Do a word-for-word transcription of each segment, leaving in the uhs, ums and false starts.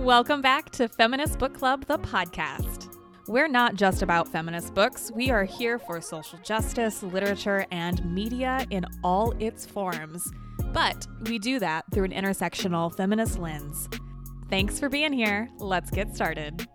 Welcome back to Feminist Book Club, the podcast. We're not just about feminist books. We are here for social justice, literature, and media in all its forms. But we do that through an intersectional feminist lens. Thanks for being here. Let's get started.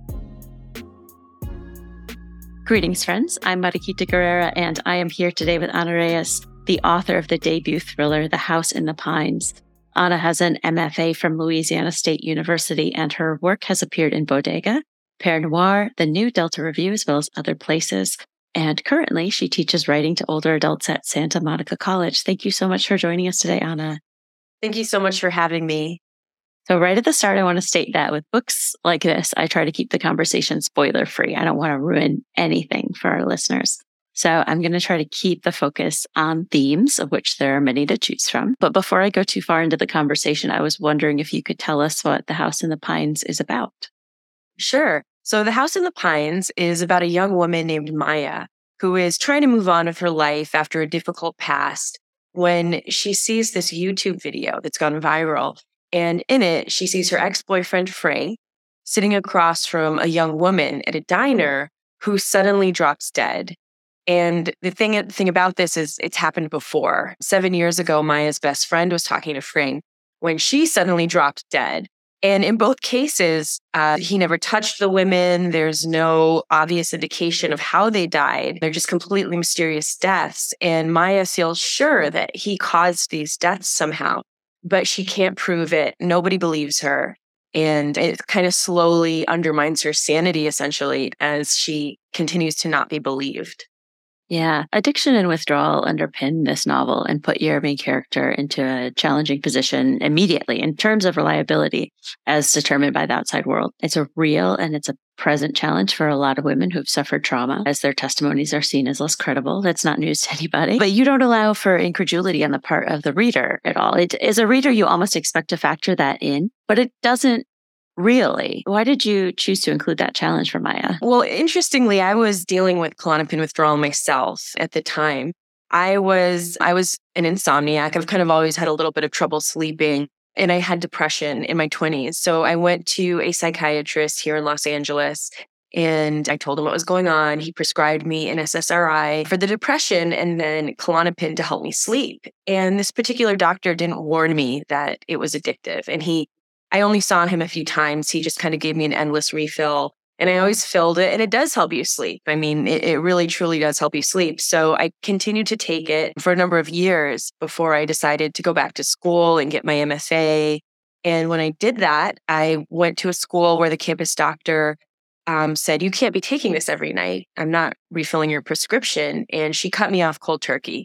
Greetings, friends. I'm Mariquita Guerrera, and I am here today with Ana Reyes, the author of the debut thriller, The House in the Pines. Ana has an M F A from Louisiana State University, and her work has appeared in Bodega, Père Noir, the New Delta Review, as well as other places. And currently, she teaches writing to older adults at Santa Monica College. Thank you so much for joining us today, Ana. Thank you so much for having me. So right at the start, I want to state that with books like this, I try to keep the conversation spoiler-free. I don't want to ruin anything for our listeners. So I'm going to try to keep the focus on themes, of which there are many to choose from. But before I go too far into the conversation, I was wondering if you could tell us what The House in the Pines is about. Sure. So The House in the Pines is about a young woman named Maya who is trying to move on with her life after a difficult past when she sees this YouTube video that's gone viral. And in it, she sees her ex-boyfriend, Frank, sitting across from a young woman at a diner who suddenly drops dead. And the thing, the thing about this is it's happened before. Seven years ago, Maya's best friend was talking to Frank when she suddenly dropped dead. And in both cases, uh, he never touched the women. There's no obvious indication of how they died. They're just completely mysterious deaths. And Maya feels sure that he caused these deaths somehow, but she can't prove it. Nobody believes her. And it kind of slowly undermines her sanity, essentially, as she continues to not be believed. Yeah, addiction and withdrawal underpin this novel and put your main character into a challenging position immediately in terms of reliability as determined by the outside world. It's a real and it's a present challenge for a lot of women who've suffered trauma, as their testimonies are seen as less credible. That's not news to anybody. But you don't allow for incredulity on the part of the reader at all. It, as a reader, you almost expect to factor that in, but it doesn't. Really? Why did you choose to include that challenge for Maya? Well, interestingly, I was dealing with Klonopin withdrawal myself at the time. I was I was an insomniac. I've kind of always had a little bit of trouble sleeping, and I had depression in my twenties. So I went to a psychiatrist here in Los Angeles, and I told him what was going on. He prescribed me an S S R I for the depression and then Klonopin to help me sleep. And this particular doctor didn't warn me that it was addictive, and he I only saw him a few times. He just kind of gave me an endless refill, and I always filled it, and it does help you sleep. I mean, it, it really, truly does help you sleep. So I continued to take it for a number of years before I decided to go back to school and get my M F A. And when I did that, I went to a school where the campus doctor um, said, "You can't be taking this every night. I'm not refilling your prescription." And she cut me off cold turkey.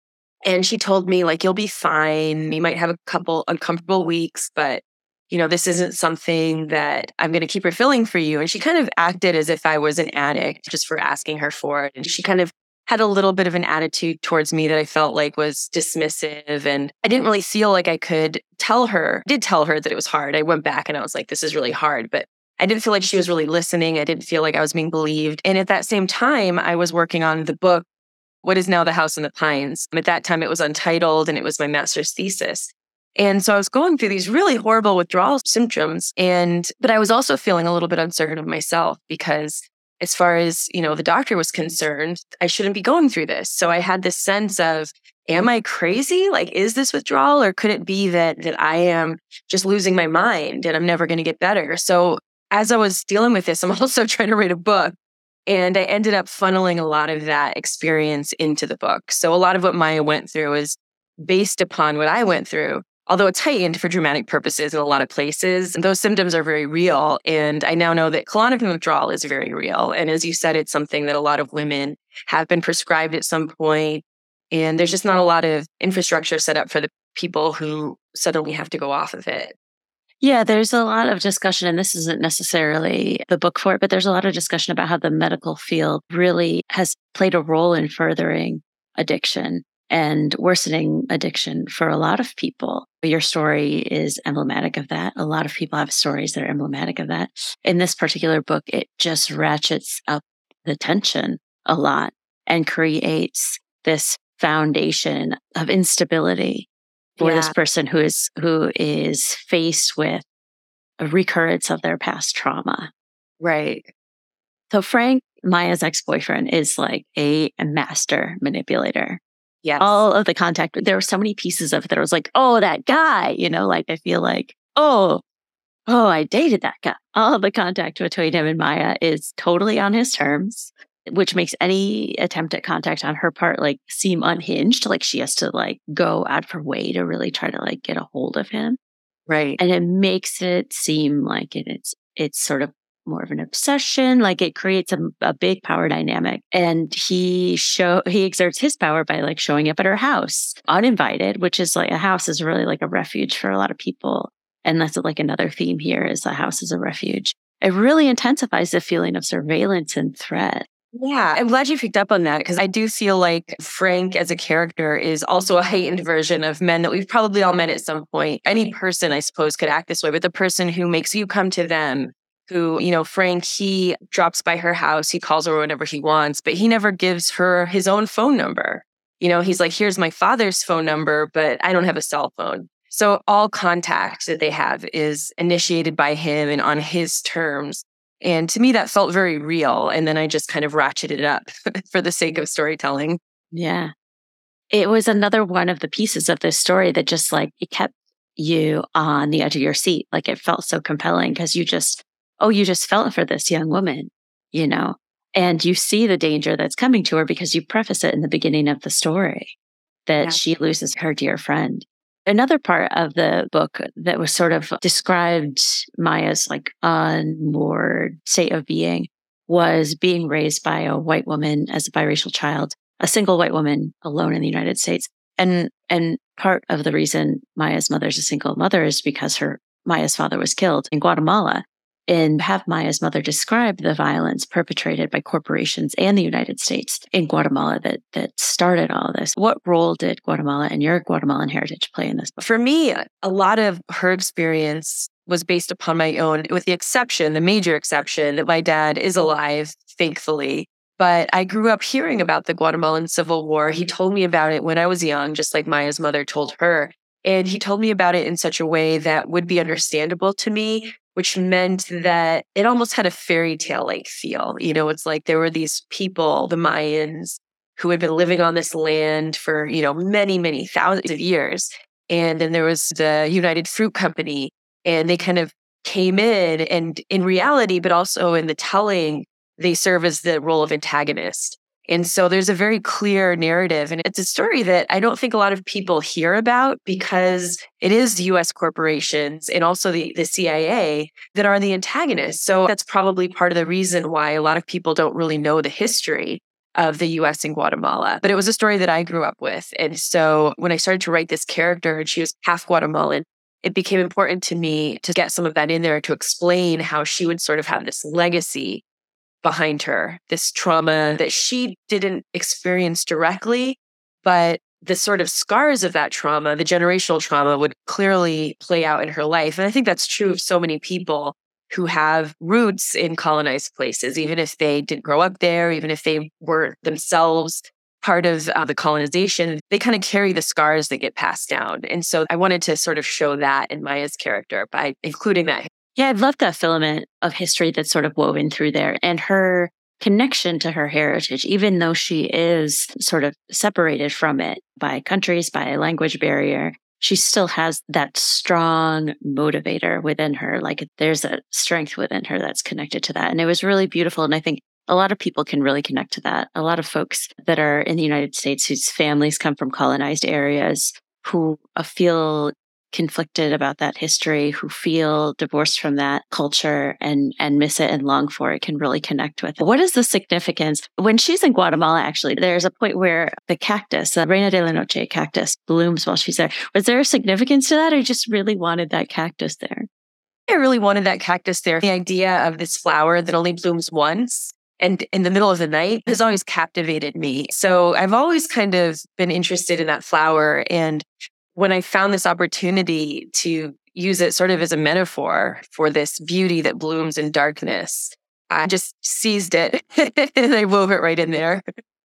And she told me, like, "You'll be fine. You might have a couple uncomfortable weeks, but you know, this isn't something that I'm going to keep refilling for you." And she kind of acted as if I was an addict just for asking her for it. And she kind of had a little bit of an attitude towards me that I felt like was dismissive. And I didn't really feel like I could tell her, I did tell her that it was hard. I went back and I was like, this is really hard. But I didn't feel like she was really listening. I didn't feel like I was being believed. And at that same time, I was working on the book, what is now The House in the Pines. At that time, it was untitled and it was my master's thesis. And so I was going through these really horrible withdrawal symptoms. And, but I was also feeling a little bit uncertain of myself because as far as, you know, the doctor was concerned, I shouldn't be going through this. So I had this sense of, am I crazy? Like, is this withdrawal? Or could it be that, that I am just losing my mind and I'm never going to get better? So as I was dealing with this, I'm also trying to write a book. And I ended up funneling a lot of that experience into the book. So a lot of what Maya went through is based upon what I went through. Although it's heightened for dramatic purposes in a lot of places, those symptoms are very real. And I now know that Klonopin withdrawal is very real. And as you said, it's something that a lot of women have been prescribed at some point. And there's just not a lot of infrastructure set up for the people who suddenly have to go off of it. Yeah, there's a lot of discussion, and this isn't necessarily the book for it, but there's a lot of discussion about how the medical field really has played a role in furthering addiction and worsening addiction for a lot of people. Your story is emblematic of that. A lot of people have stories that are emblematic of that. In this particular book, it just ratchets up the tension a lot and creates this foundation of instability for yeah. this person who is who is faced with a recurrence of their past trauma. Right. So Frank, Maya's ex-boyfriend, is like a, a master manipulator. Yes. All of the contact, there were so many pieces of it that I was like, oh, that guy, you know, like I feel like, oh, oh, I dated that guy. All of the contact between him and Maya is totally on his terms, which makes any attempt at contact on her part like seem unhinged. Like she has to like go out of her way to really try to like get a hold of him. Right. And it makes it seem like it, it's it's sort of more of an obsession. Like it creates a, a big power dynamic. And he show he exerts his power by like showing up at her house uninvited, which is like a house is really like a refuge for a lot of people. And that's like another theme here is the house is a refuge. It really intensifies the feeling of surveillance and threat. Yeah, I'm glad you picked up on that because I do feel like Frank as a character is also a heightened version of men that we've probably all met at some point. Any person, I suppose, could act this way, but the person who makes you come to them, who, you know, Frank, he drops by her house, he calls her whenever he wants, but he never gives her his own phone number. You know, he's like, here's my father's phone number, but I don't have a cell phone. So all contact that they have is initiated by him and on his terms. And to me, that felt very real. And then I just kind of ratcheted it up for the sake of storytelling. Yeah. It was another one of the pieces of this story that just like, it kept you on the edge of your seat. Like it felt so compelling because you just, oh, you just felt for this young woman, you know, and you see the danger that's coming to her because you preface it in the beginning of the story that Yeah. she loses her dear friend. Another part of the book that was sort of described Maya's like unmoored state of being was being raised by a white woman as a biracial child, a single white woman alone in the United States. And and part of the reason Maya's mother's a single mother is because her Maya's father was killed in Guatemala. And have Maya's mother describe the violence perpetrated by corporations and the United States in Guatemala that that started all of this. What role did Guatemala and your Guatemalan heritage play in this book? For me, a lot of her experience was based upon my own, with the exception, the major exception, that my dad is alive, thankfully. But I grew up hearing about the Guatemalan Civil War. He told me about it when I was young, just like Maya's mother told her. And he told me about it in such a way that would be understandable to me, which meant that it almost had a fairy tale-like feel. You know, it's like there were these people, the Mayans, who had been living on this land for, you know, many, many thousands of years. And then there was the United Fruit Company, and they kind of came in, and in reality, but also in the telling, they serve as the role of antagonist. And so there's a very clear narrative. And it's a story that I don't think a lot of people hear about because it is U S corporations and also the, the C I A that are the antagonists. So that's probably part of the reason why a lot of people don't really know the history of the U S and Guatemala. But it was a story that I grew up with. And so when I started to write this character and she was half Guatemalan, it became important to me to get some of that in there to explain how she would sort of have this legacy behind her, this trauma that she didn't experience directly, but the sort of scars of that trauma, the generational trauma, would clearly play out in her life. And I think that's true of so many people who have roots in colonized places, even if they didn't grow up there, even if they were themselves part of uh, the colonization, they kind of carry the scars that get passed down. And so I wanted to sort of show that in Maya's character by including that. Yeah, I've loved that filament of history that's sort of woven through there and her connection to her heritage, even though she is sort of separated from it by countries, by a language barrier. She still has that strong motivator within her. Like there's a strength within her that's connected to that. And it was really beautiful. And I think a lot of people can really connect to that. A lot of folks that are in the United States whose families come from colonized areas who feel conflicted about that history, who feel divorced from that culture and and miss it and long for it, can really connect with it. What is the significance? When she's in Guatemala, actually, there's a point where the cactus, the Reina de la Noche cactus, blooms while she's there. Was there a significance to that, or you just really wanted that cactus there? I really wanted that cactus there. The idea of this flower that only blooms once and in the middle of the night has always captivated me. So I've always kind of been interested in that flower. And when I found this opportunity to use it sort of as a metaphor for this beauty that blooms in darkness, I just seized it and I wove it right in there.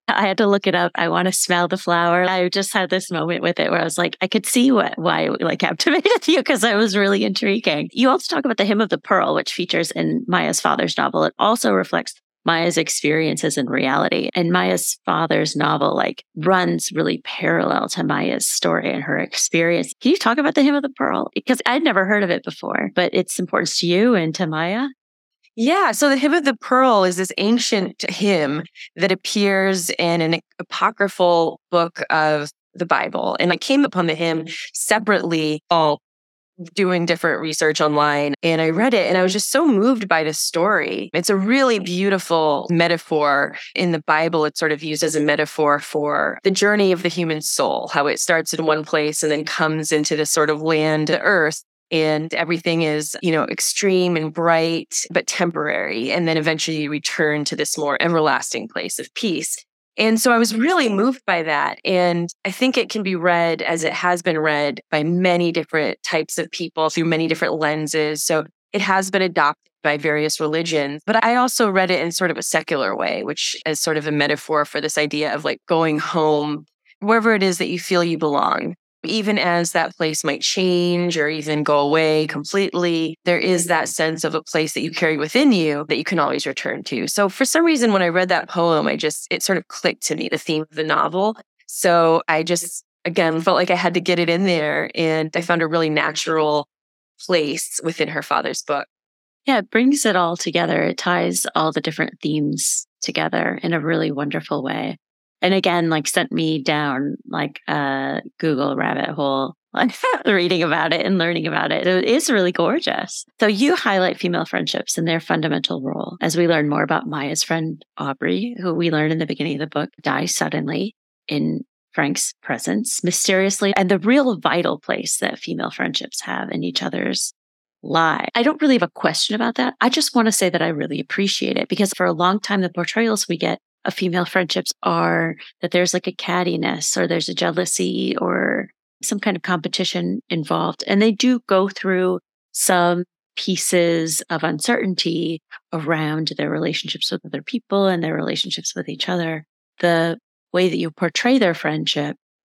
I had to look it up. I want to smell the flower. I just had this moment with it where I was like, I could see what why it like captivated you because it was really intriguing. You also talk about the Hymn of the Pearl, which features in Maya's father's novel. It also reflects Maya's experiences in reality. And Maya's father's novel like runs really parallel to Maya's story and her experience. Can you talk about the Hymn of the Pearl? Because I'd never heard of it before, but its importance to you and to Maya. Yeah, so the Hymn of the Pearl is this ancient hymn that appears in an apocryphal book of the Bible. And I came upon the hymn separately, all doing different research online, and I read it and I was just so moved by the story. It's a really beautiful metaphor in the Bible. It's sort of used as a metaphor for the journey of the human soul, how it starts in one place and then comes into this sort of land, earth. And everything is, you know, extreme and bright, but temporary. And then eventually you return to this more everlasting place of peace. And so I was really moved by that. And I think it can be read as it has been read by many different types of people through many different lenses. So it has been adopted by various religions. But I also read it in sort of a secular way, which is sort of a metaphor for this idea of like going home, wherever it is that you feel you belong. Even as that place might change or even go away completely, there is that sense of a place that you carry within you that you can always return to. So for some reason, when I read that poem, I just, it sort of clicked to me, the theme of the novel. So I just, again, felt like I had to get it in there. And I found a really natural place within her father's book. Yeah, it brings it all together. It ties all the different themes together in a really wonderful way. And again, like sent me down like a Google rabbit hole, like reading about it and learning about it. It is really gorgeous. So you highlight female friendships and their fundamental role as we learn more about Maya's friend, Aubrey, who we learn in the beginning of the book, dies suddenly in Frank's presence, mysteriously, and the real vital place that female friendships have in each other's lives. I don't really have a question about that. I just want to say that I really appreciate it because for a long time, the portrayals we get of female friendships are that there's like a cattiness or there's a jealousy or some kind of competition involved. And they do go through some pieces of uncertainty around their relationships with other people and their relationships with each other. The way that you portray their friendship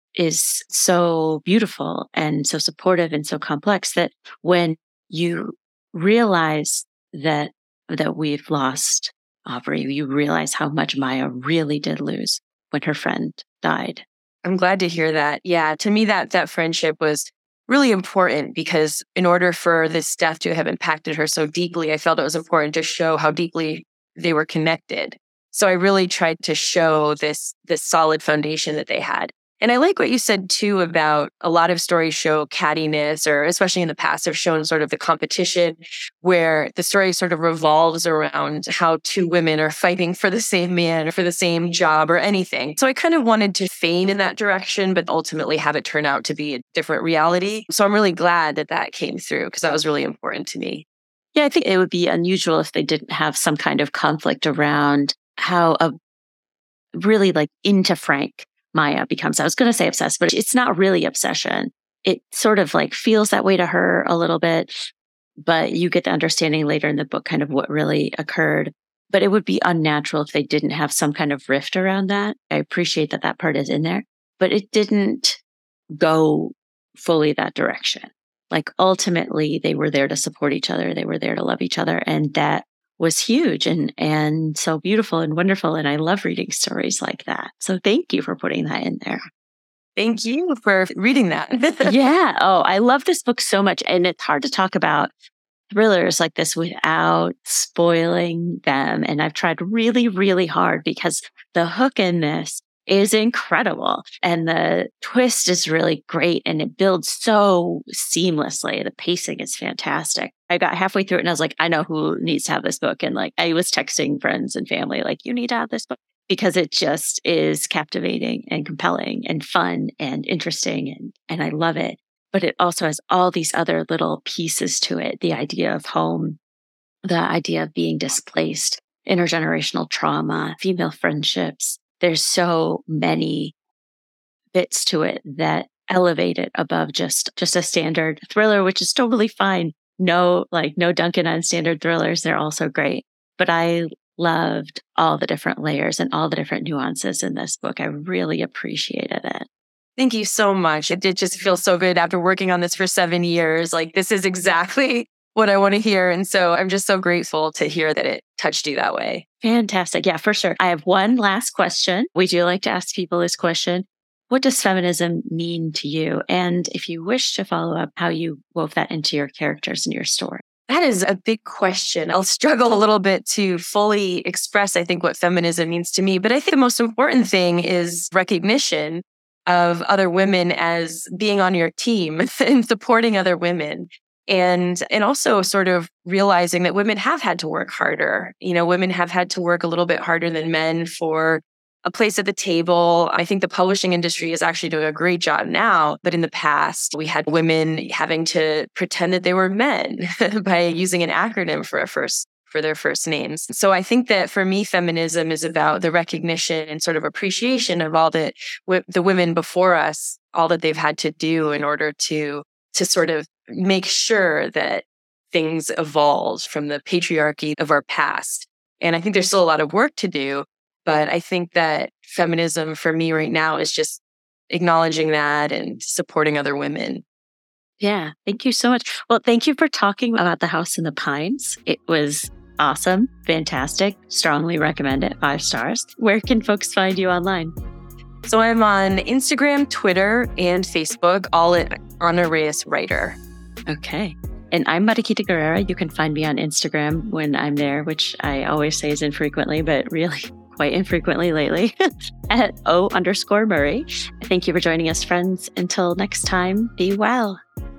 is so beautiful and so supportive and so complex that when you realize that that we've lost Aubrey, you realize how much Maya really did lose when her friend died. I'm glad to hear that. Yeah, to me, that that friendship was really important because in order for this death to have impacted her so deeply, I felt it was important to show how deeply they were connected. So I really tried to show this, this solid foundation that they had. And I like what you said, too, about a lot of stories show cattiness, or especially in the past have shown sort of the competition where the story sort of revolves around how two women are fighting for the same man or for the same job or anything. So I kind of wanted to feign in that direction, but ultimately have it turn out to be a different reality. So I'm really glad that that came through because that was really important to me. Yeah, I think it would be unusual if they didn't have some kind of conflict around how a really like into Frank Maya becomes. I was going to say obsessed, but it's not really obsession. It sort of like feels that way to her a little bit, but you get the understanding later in the book kind of what really occurred. But it would be unnatural if they didn't have some kind of rift around that. I appreciate that that part is in there, but it didn't go fully that direction. Like ultimately they were there to support each other. They were there to love each other. And that was huge and, and so beautiful and wonderful. And I love reading stories like that. So thank you for putting that in there. Thank you for reading that. Yeah. Oh, I love this book so much. And it's hard to talk about thrillers like this without spoiling them. And I've tried really, really hard because the hook in this is incredible. And the twist is really great and it builds so seamlessly. The pacing is fantastic. I got halfway through it and I was like, I know who needs to have this book. And like, I was texting friends and family, like, you need to have this book because it just is captivating and compelling and fun and interesting. And, and I love it. But it also has all these other little pieces to it. The idea of home, the idea of being displaced, intergenerational trauma, female friendships. There's so many bits to it that elevate it above just, just a standard thriller, which is totally fine. No, like no Duncan on standard thrillers. They're also great. But I loved all the different layers and all the different nuances in this book. I really appreciated it. Thank you so much. It did just feel so good after working on this for seven years. Like, this is exactly what I want to hear. And so I'm just so grateful to hear that it touched you that way. Fantastic. Yeah, for sure. I have one last question. We do like to ask people this question. What does feminism mean to you? And if you wish to follow up, how you wove that into your characters and your story. That is a big question. I'll struggle a little bit to fully express, I think, what feminism means to me. But I think the most important thing is recognition of other women as being on your team and supporting other women. And, and also sort of realizing that women have had to work harder. You know, women have had to work a little bit harder than men for a place at the table. I think the publishing industry is actually doing a great job now, but in the past, we had women having to pretend that they were men by using an acronym for a first for their first names. So I think that for me, feminism is about the recognition and sort of appreciation of all that w- the women before us, all that they've had to do in order to to sort of make sure that things evolved from the patriarchy of our past. And I think there's still a lot of work to do. But I think that feminism for me right now is just acknowledging that and supporting other women. Yeah, thank you so much. Well, thank you for talking about The House in the Pines. It was awesome, fantastic, strongly recommend it, five stars. Where can folks find you online? So I'm on Instagram, Twitter, and Facebook, all at Ana Reyes Writer. Okay. And I'm Mariquita Guerrera. You can find me on Instagram when I'm there, which I always say is infrequently, but really quite infrequently lately, at O underscore Murray. Thank you for joining us, friends. Until next time, be well.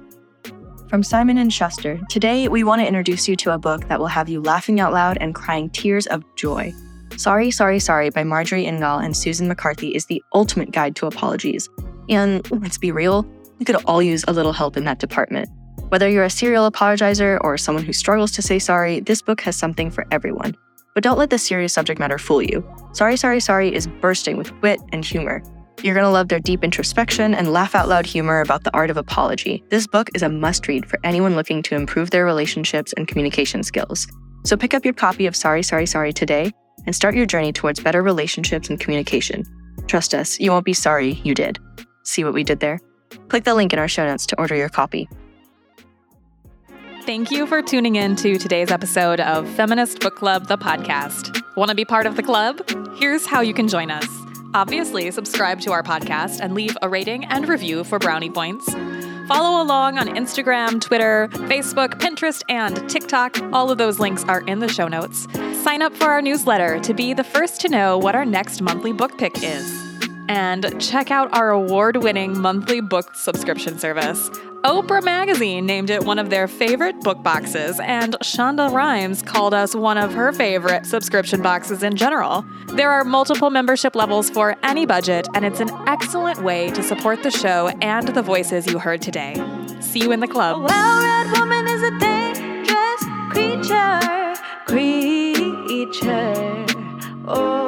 From Simon and Schuster, today we want to introduce you to a book that will have you laughing out loud and crying tears of joy. Sorry, Sorry, Sorry by Marjorie Ingal and Susan McCarthy is the ultimate guide to apologies. And let's be real, we could all use a little help in that department. Whether you're a serial apologizer or someone who struggles to say sorry, this book has something for everyone. But don't let the serious subject matter fool you. Sorry, Sorry, Sorry is bursting with wit and humor. You're going to love their deep introspection and laugh out loud humor about the art of apology. This book is a must-read for anyone looking to improve their relationships and communication skills. So pick up your copy of Sorry, Sorry, Sorry today and start your journey towards better relationships and communication. Trust us, you won't be sorry you did. See what we did there? Click the link in our show notes to order your copy. Thank you for tuning in to today's episode of Feminist Book Club, the podcast. Want to be part of the club? Here's how you can join us. Obviously, subscribe to our podcast and leave a rating and review for brownie points. Follow along on Instagram, Twitter, Facebook, Pinterest, and TikTok. All of those links are in the show notes. Sign up for our newsletter to be the first to know what our next monthly book pick is. And check out our award-winning monthly book subscription service. Oprah Magazine named it one of their favorite book boxes, and Shonda Rhimes called us one of her favorite subscription boxes in general. There are multiple membership levels for any budget, and it's an excellent way to support the show and the voices you heard today. See you in the club. A well-read woman is a dangerous creature, creature. Oh.